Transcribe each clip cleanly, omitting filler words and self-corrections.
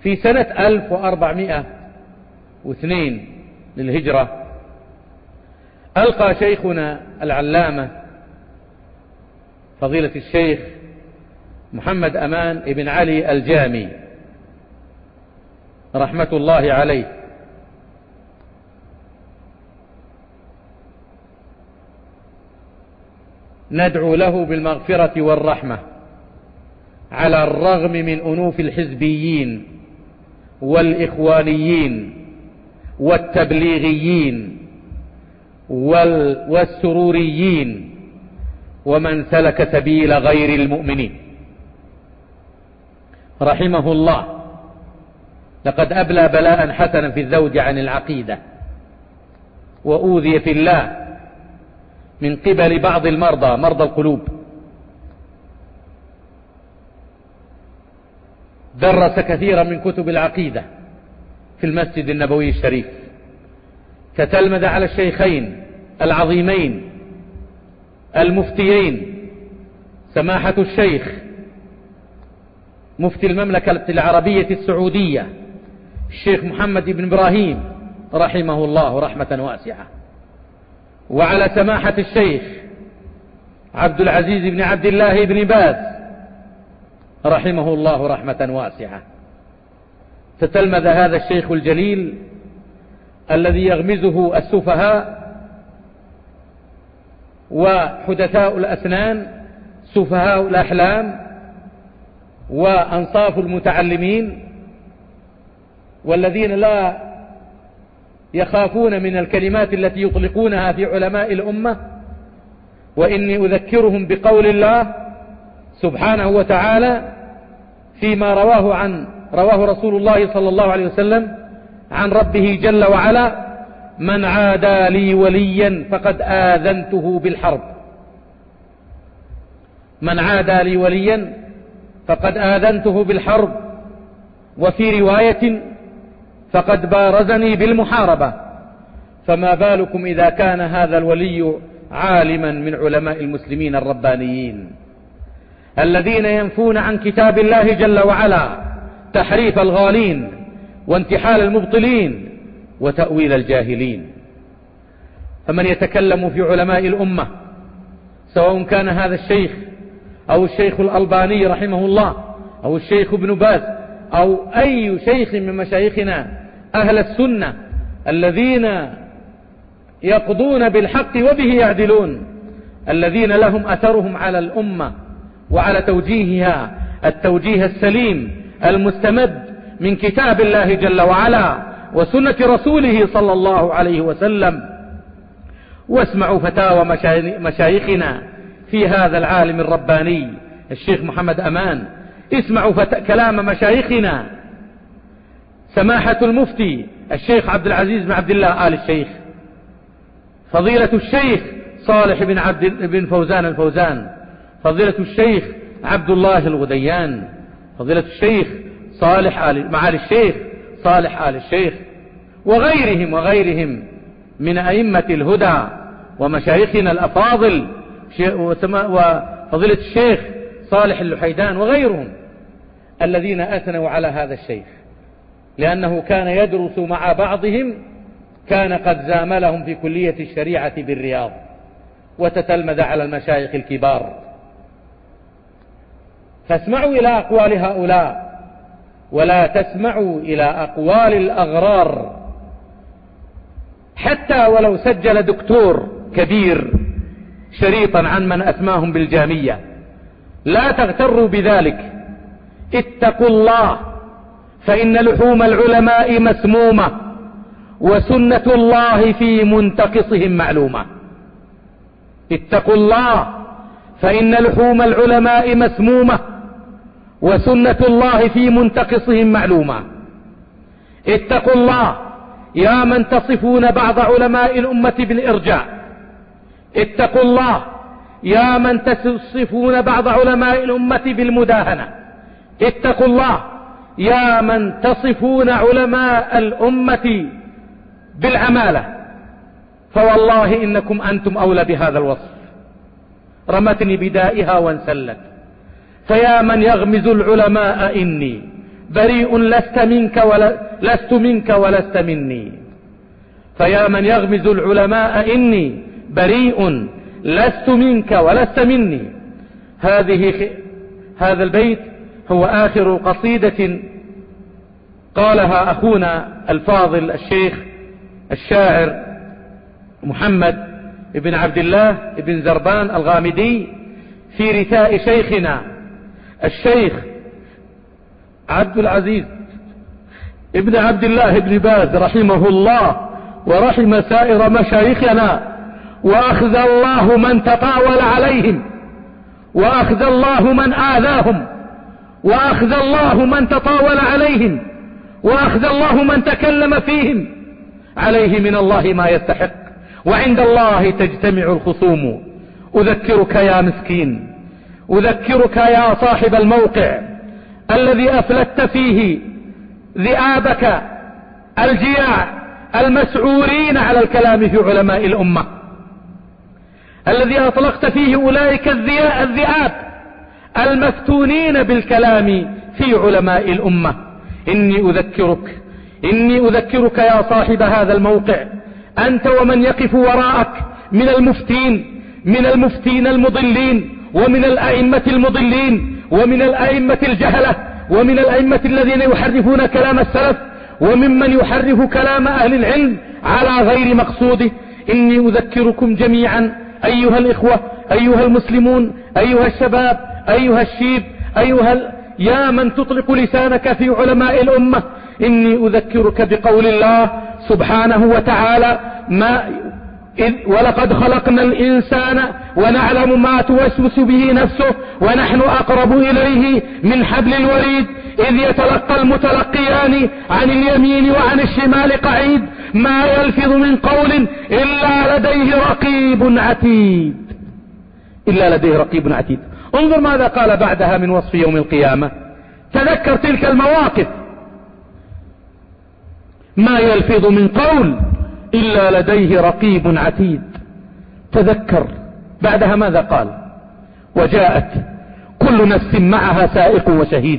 في سنة 1402 للهجرة ألقى شيخنا العلامة فضيلة الشيخ محمد أمان بن علي الجامي رحمة الله عليه ندعو له بالمغفرة والرحمة على الرغم من أنوف الحزبيين والإخوانيين والتبليغيين والسروريين ومن سلك سبيل غير المؤمنين رحمه الله. لقد أبلى بلاء حسنا في الزوج عن العقيدة، وأوذي في الله من قبل بعض مرضى القلوب. درس كثيرا من كتب العقيدة في المسجد النبوي الشريف، تتلمذ على الشيخين العظيمين المفتيين سماحة الشيخ مفتي المملكة العربية السعودية الشيخ محمد بن إبراهيم رحمه الله رحمة واسعة، وعلى سماحة الشيخ عبد العزيز بن عبد الله بن باز رحمه الله رحمة واسعة. تتلمذ هذا الشيخ الجليل الذي يغمزه السفهاء وحدثاء الأسنان سفهاء الأحلام وأنصاف المتعلمين، والذين لا يخافون من الكلمات التي يطلقونها في علماء الأمة. وإني أذكرهم بقول الله سبحانه وتعالى فيما رواه رسول الله صلى الله عليه وسلم عن ربه جل وعلا: من عادى لي وليا فقد آذنته بالحرب. من عادى لي وليا فقد آذنته بالحرب، وفي رواية فقد بارزني بالمحاربة. فما بالكم إذا كان هذا الولي عالما من علماء المسلمين الربانيين الذين ينفون عن كتاب الله جل وعلا تحريف الغالين وانتحال المبطلين وتأويل الجاهلين. فمن يتكلم في علماء الأمة سواء كان هذا الشيخ أو الشيخ الألباني رحمه الله أو الشيخ ابن باز أو أي شيخ من مشايخنا أهل السنة الذين يقضون بالحق وبه يعدلون، الذين لهم أثرهم على الأمة وعلى توجيهها التوجيه السليم المستمد من كتاب الله جل وعلا وسنة رسوله صلى الله عليه وسلم. واسمعوا فتاوى مشايخنا في هذا العالم الرباني الشيخ محمد أمان، اسمعوا كلام مشايخنا سماحة المفتي الشيخ عبد العزيز بن عبد الله آل الشيخ، فضيلة الشيخ صالح بن فوزان الفوزان، فضيلة الشيخ عبد الله الغديان، فضيلة الشيخ معالي الشيخ صالح آل الشيخ، وغيرهم من أئمة الهدى ومشايخنا الأفاضل، وفضيلة الشيخ صالح اللحيدان وغيرهم الذين أثنوا على هذا الشيخ، لأنه كان يدرس مع بعضهم، كان قد زاملهم في كلية الشريعة بالرياض وتتلمذ على المشايخ الكبار. فاسمعوا إلى أقوال هؤلاء ولا تسمعوا إلى أقوال الأغرار، حتى ولو سجل دكتور كبير شريطا عن من أسماهم بالجامية. لا تغتروا بذلك، اتقوا الله، فإن لحوم العلماء مسمومة وسنة الله في منتقصهم معلومة. اتقوا الله، فإن لحوم العلماء مسمومة وسنة الله في منتقصهم معلومة. اتقوا الله يا من تصفون بعض علماء الأمة بالإرجاء، اتقوا الله يا من تصفون بعض علماء الأمة بالمداهنة، اتقوا الله يا من تصفون علماء الأمة بالعمالة، فوالله إنكم أنتم أولى بهذا الوصف. رمتني بدائها وانسلت، فيا من يغمز العلماء إني بريء لست منك ولست مني. فيا من يغمز العلماء إني بريء لست منك ولست مني. هذا البيت هو آخر قصيدة قالها أخونا الفاضل الشيخ الشاعر محمد بن عبد الله بن زربان الغامدي في رثاء شيخنا الشيخ عبد العزيز ابن عبد الله بن باز رحمه الله ورحم سائر مشايخنا، وأخذ الله من تطاول عليهم، وأخذ الله من آذاهم، وأخذ الله من تطاول عليهم، وأخذ الله من تكلم فيهم. عليه من الله ما يستحق، وعند الله تجتمع الخصوم. أذكرك يا مسكين، أذكرك يا صاحب الموقع الذي أفلت فيه ذئابك الجياع المسعورين على الكلام في علماء الأمة، الذي أطلقت فيه أولئك الذئاب المفتونين بالكلام في علماء الأمة. إني أذكرك يا صاحب هذا الموقع، أنت ومن يقف وراءك من المفتين المضلين، ومن الأئمة المضلين، ومن الأئمة الجهلة، ومن الأئمة الذين يحرفون كلام السلف، وممن يحرف كلام أهل العلم على غير مقصوده. إني أذكركم جميعا أيها الإخوة، أيها المسلمون، أيها الشباب، أيها الشيب، يا من تطلق لسانك في علماء الأمة، إني أذكرك بقول الله سبحانه وتعالى ولقد خلقنا الإنسان ونعلم ما توسوس به نفسه ونحن أقرب إليه من حبل الوريد إذ يتلقى المتلقيان عن اليمين وعن الشمال قعيد ما يلفظ من قول إلا لديه رقيب عتيد. إلا لديه رقيب عتيد. انظر ماذا قال بعدها من وصف يوم القيامة. تذكر تلك المواقف. ما يلفظ من قول إلا لديه رقيب عتيد. تذكر بعدها ماذا قال. وجاءت كل نفس معها سائق وشهيد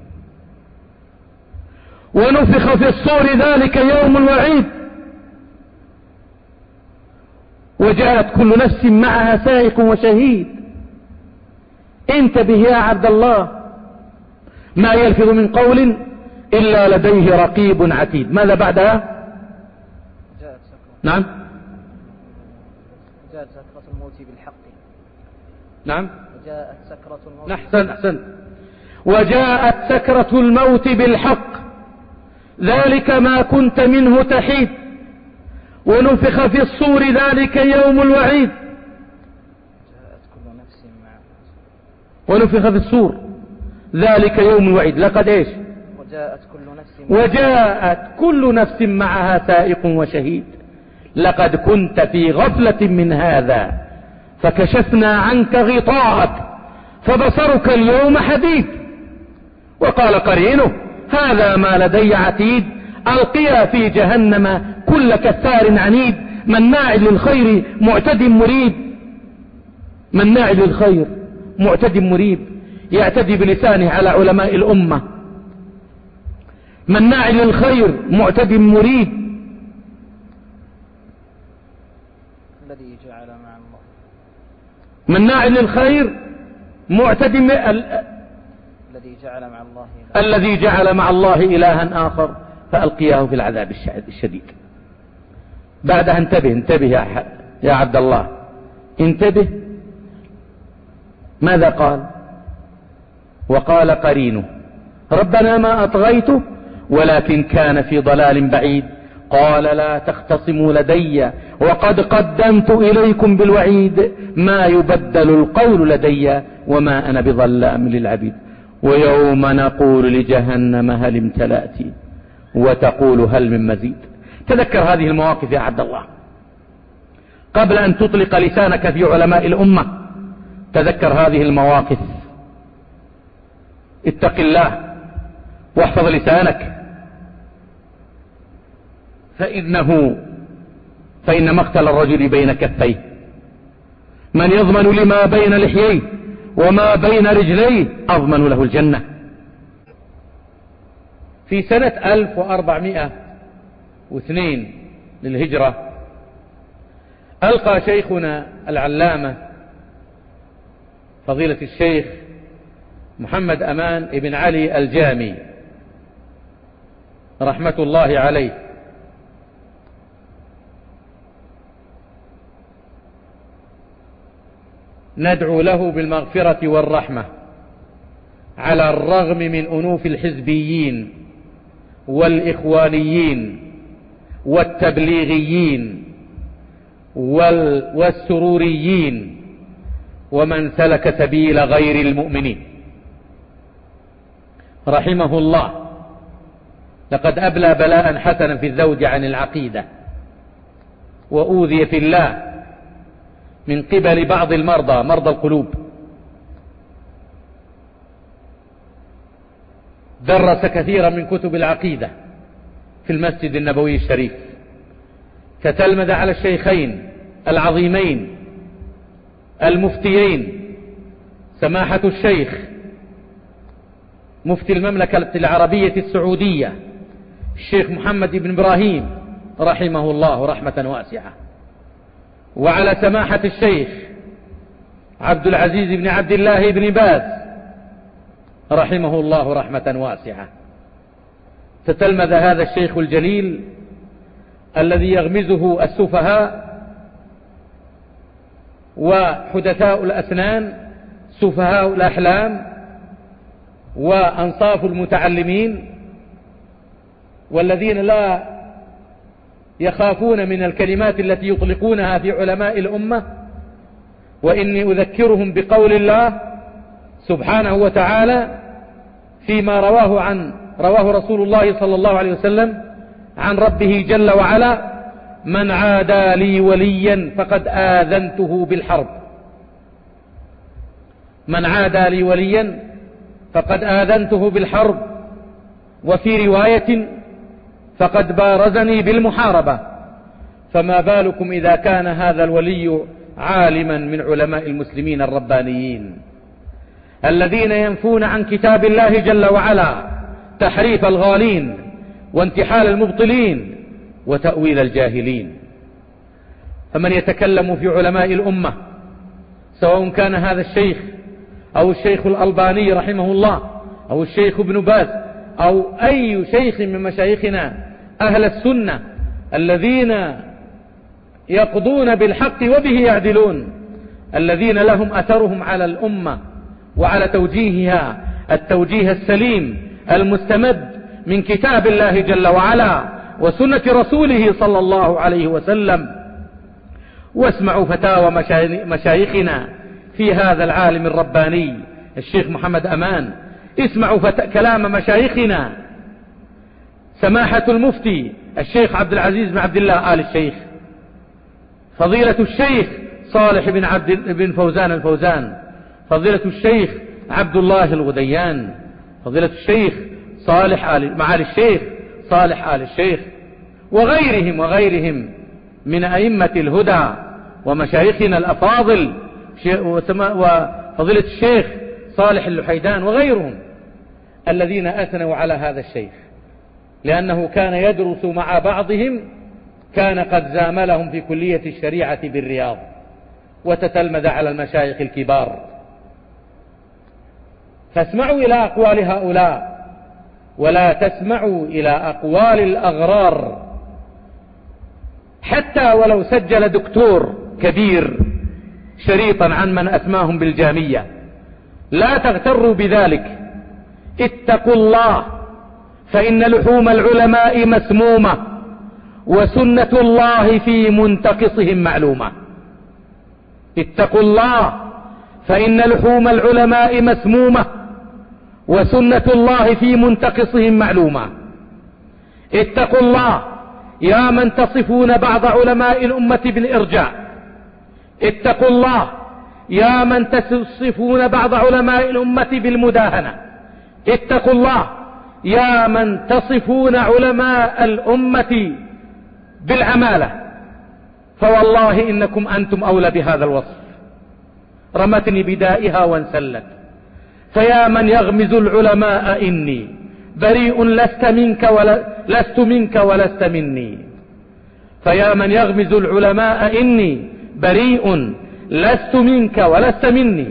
ونفخ في الصور ذلك يوم الوعيد. وجاءت كل نفس معها سائق وشهيد. انتبه يا عبد الله. ما يلفظ من قول إلا لديه رقيب عتيد. ماذا بعدها. نعم. جاءت سكرة الموت بالحق. نعم. وجاءت سكرة الموت. أحسن. وجاءت سكرة الموت بالحق ذلك ما كنت منه تحيد ونفخ في الصور ذلك يوم الوعيد. جاءت كل نفس معها. ونفخ في الصور ذلك يوم الوعيد. لقد ايش. وجاءت كل نفس معها سائق وشهيد. لقد كنت في غفلة من هذا فكشفنا عنك غطاءك فبصرك اليوم حديد. وقال قرينه هذا ما لدي عتيد. ألقيا في جهنم كل كفار عنيد مناع للخير معتد مريب. مناع للخير معتد مريب. يعتدي بلسانه على علماء الأمة. مناع للخير معتد مريب. الذي جعل مع الله. مناع للخير معتد الذي جعل مع الله إلها آخر فألقياه في العذاب الشديد. بعدها انتبه يا عبد الله. انتبه ماذا قال. وقال قرينه ربنا ما أطغيته ولكن كان في ضلال بعيد. قال لا تختصموا لدي وقد قدمت إليكم بالوعيد. ما يبدل القول لدي وما أنا بظلام للعبيد. ويوم نقول لجهنم هل امتلأت وتقول هل من مزيد. تذكر هذه المواقف يا عبد الله قبل أن تطلق لسانك في علماء الأمة. تذكر هذه المواقف. اتق الله واحفظ لسانك فإن مقتل الرجل بين كفيه. من يضمن لما بين لحييه وما بين رجليه أضمن له الجنة. في سنة 1402 للهجرة ألقى شيخنا العلامة فضيلة الشيخ محمد أمان بن علي الجامي رحمة الله عليه ندعو له بالمغفرة والرحمة على الرغم من أنوف الحزبيين والإخوانيين والتبليغيين والسروريين ومن سلك سبيل غير المؤمنين رحمه الله. لقد أبلى بلاء حسنا في الزوج عن العقيدة، وأوذي في الله من قبل بعض مرضى القلوب. درس كثيرا من كتب العقيدة في المسجد النبوي الشريف، تتلمذ على الشيخين العظيمين المفتيين سماحة الشيخ مفتي المملكة العربية السعودية الشيخ محمد بن إبراهيم رحمه الله رحمة واسعة، وعلى سماحة الشيخ عبد العزيز بن عبد الله بن باز رحمه الله رحمة واسعة. تتلمذ هذا الشيخ الجليل الذي يغمزه السفهاء وحدثاء الأسنان سفهاء الأحلام وأنصاف المتعلمين، والذين لا يخافون من الكلمات التي يطلقونها في علماء الأمة. وإني أذكرهم بقول الله سبحانه وتعالى فيما رواه رسول الله صلى الله عليه وسلم عن ربه جل وعلا: من عادى لي وليا فقد آذنته بالحرب. من عادى لي وليا فقد آذنته بالحرب، وفي رواية فقد بارزني بالمحاربة. فما بالكم إذا كان هذا الولي عالما من علماء المسلمين الربانيين الذين ينفون عن كتاب الله جل وعلا تحريف الغالين وانتحال المبطلين وتأويل الجاهلين. فمن يتكلم في علماء الأمة سواء كان هذا الشيخ أو الشيخ الألباني رحمه الله أو الشيخ ابن باز أو أي شيخ من مشايخنا أهل السنة الذين يقضون بالحق وبه يعدلون، الذين لهم أثرهم على الأمة وعلى توجيهها التوجيه السليم المستمد من كتاب الله جل وعلا وسنة رسوله صلى الله عليه وسلم. واسمعوا فتاوى مشايخنا في هذا العالم الرباني الشيخ محمد أمان، اسمعوا كلام مشايخنا سماحة المفتي الشيخ عبد العزيز بن عبد الله آل الشيخ، فضيلة الشيخ صالح بن فوزان الفوزان، فضيلة الشيخ عبد الله الغديان، فضيلة الشيخ معالي الشيخ صالح آل الشيخ، وغيرهم من أئمة الهدى ومشايخنا الأفاضل، وفضيلة الشيخ صالح اللحيدان وغيرهم الذين أثنوا على هذا الشيخ، لأنه كان يدرس مع بعضهم، كان قد زاملهم في كلية الشريعة بالرياض وتتلمذ على المشايخ الكبار. فاسمعوا إلى أقوال هؤلاء ولا تسمعوا إلى أقوال الأغرار، حتى ولو سجل دكتور كبير شريطا عن من أسماهم بالجامية. لا تغتروا بذلك، اتقوا الله، فإن لحوم العلماء مسمومة وسنة الله في منتقصهم معلومة. اتقوا الله، فإن لحوم العلماء مسمومة وسنة الله في منتقصهم معلومة. اتقوا الله يا من تصفون بعض علماء الأمة بالإرجاء، اتقوا الله يا من تصفون بعض علماء الأمة بالمداهنة، اتقوا الله يا من تصفون علماء الأمة بالعمالة، فوالله إنكم أنتم أولى بهذا الوصف. رمتني بدائها وانسلت، فيا من يغمز العلماء إني بريء لست منك ولست مني. فيا من يغمز العلماء إني بريء لست منك ولست مني.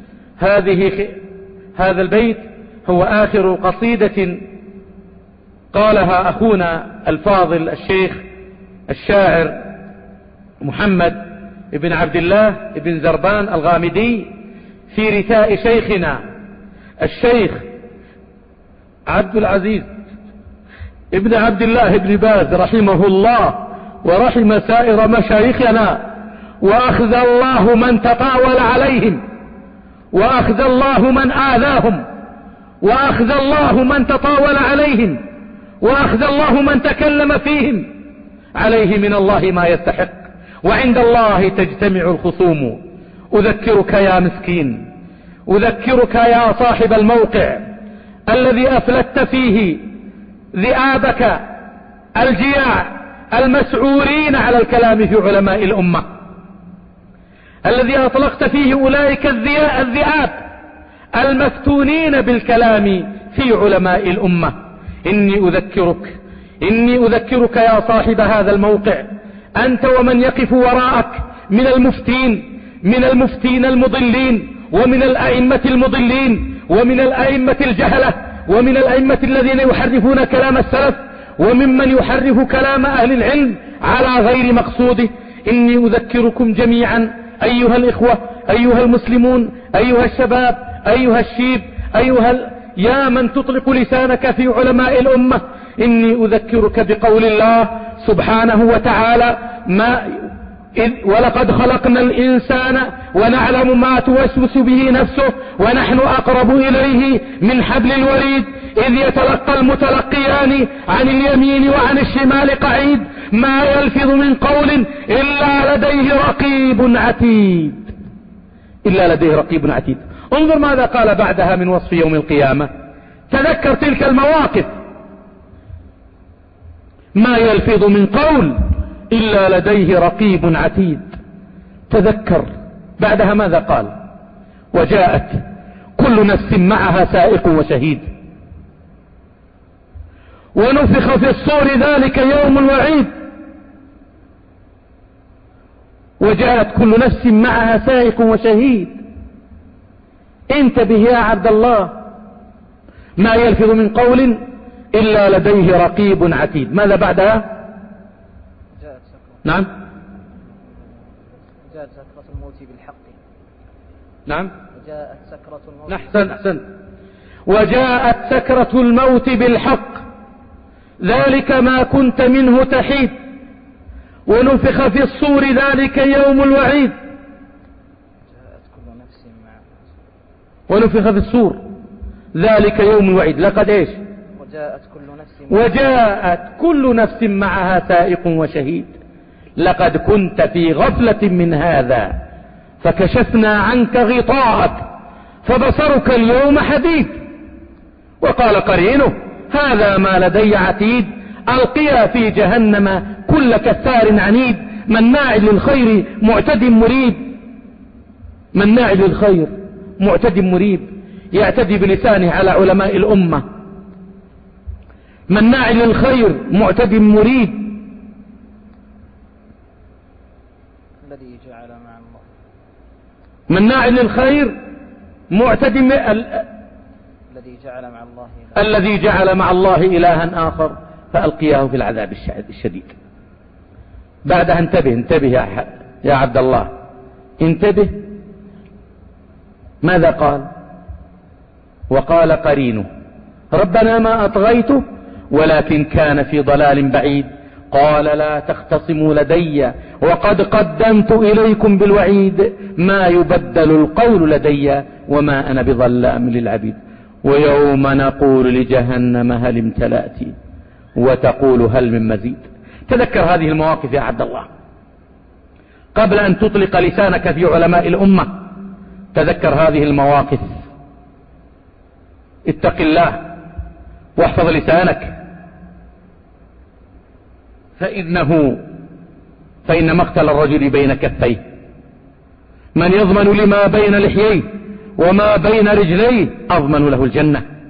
هذا البيت هو آخر قصيدة قالها أخونا الفاضل الشيخ الشاعر محمد بن عبد الله بن زربان الغامدي في رثاء شيخنا الشيخ عبد العزيز ابن عبد الله بن باز رحمه الله ورحم سائر مشايخنا. وأخذ الله من تطاول عليهم، وأخذ الله من آذاهم، وأخذ الله من تطاول عليهم، وأخذ الله من تكلم فيهم. عليه من الله ما يستحق، وعند الله تجتمع الخصوم. أذكرك يا مسكين، أذكرك يا صاحب الموقع الذي أفلت فيه ذئابك الجياع المسعورين على الكلام في علماء الأمة، الذي أطلقت فيه أولئك الذئاب المفتونين بالكلام في علماء الأمة. إني أذكرك يا صاحب هذا الموقع، أنت ومن يقف وراءك من المفتين المضلين، ومن الأئمة المضلين، ومن الأئمة الجهلة، ومن الأئمة الذين يحرفون كلام السلف، وممن يحرف كلام أهل العلم على غير مقصوده. إني أذكركم جميعا أيها الإخوة، أيها المسلمون، أيها الشباب، أيها الشيب، يا من تطلق لسانك في علماء الأمة، إني أذكرك بقول الله سبحانه وتعالى: ولقد خلقنا الإنسان ونعلم ما توسوس به نفسه ونحن أقرب إليه من حبل الوريد إذ يتلقى المتلقيان عن اليمين وعن الشمال قعيد ما يلفظ من قول إلا لديه رقيب عتيد. إلا لديه رقيب عتيد. انظر ماذا قال بعدها من وصف يوم القيامة. تذكر تلك المواقف. ما يلفظ من قول إلا لديه رقيب عتيد. تذكر بعدها ماذا قال: وجاءت كل نفس معها سائق وشهيد ونفخ في الصور ذلك يوم الوعيد. وجاءت كل نفس معها سائق وشهيد. انتبه يا عبد الله، ما يلفظ من قول إلا لديه رقيب عتيد. ماذا بعدها؟ نعم، جاءت سكرة الموت بالحق. نعم، وجاءت سكرة الموت. أحسن. وجاءت سكرة الموت بالحق ذلك ما كنت منه تحيد ونفخ في الصور ذلك يوم الوعيد. جاءت كل نفس ونفخ في الصور ذلك يوم الوعيد. لقد ايش؟ وجاءت كل نفس معها سائق وشهيد. لقد كنت في غفلة من هذا فكشفنا عنك غطاءك فبصرك اليوم حديد. وقال قرينه: هذا ما لدي عتيد. ألقيا في جهنم كل كفار عنيد مناع للخير معتد مريب. مناع للخير معتد مريب، يعتدي بلسانه على علماء الأمة. مناع للخير معتد مريب. الذي جعل مع الله. مناع للخير معتد الذي جعل مع الله إلها آخر فألقياه في العذاب الشديد. بعدها انتبه يا عبد الله، انتبه ماذا قال. وقال قرينه: ربنا ما أطغيته ولكن كان في ضلال بعيد. قال: لا تختصموا لدي وقد قدمت إليكم بالوعيد. ما يبدل القول لدي وما أنا بظلام للعبيد. ويوم نقول لجهنم هل امتلأت وتقول هل من مزيد. تذكر هذه المواقف يا عبد الله قبل أن تطلق لسانك في علماء الأمة. تذكر هذه المواقف. اتق الله واحفظ لسانك، فإن مقتل الرجل بين كفيه. من يضمن لما بين لحييه وما بين رجليه أضمن له الجنة.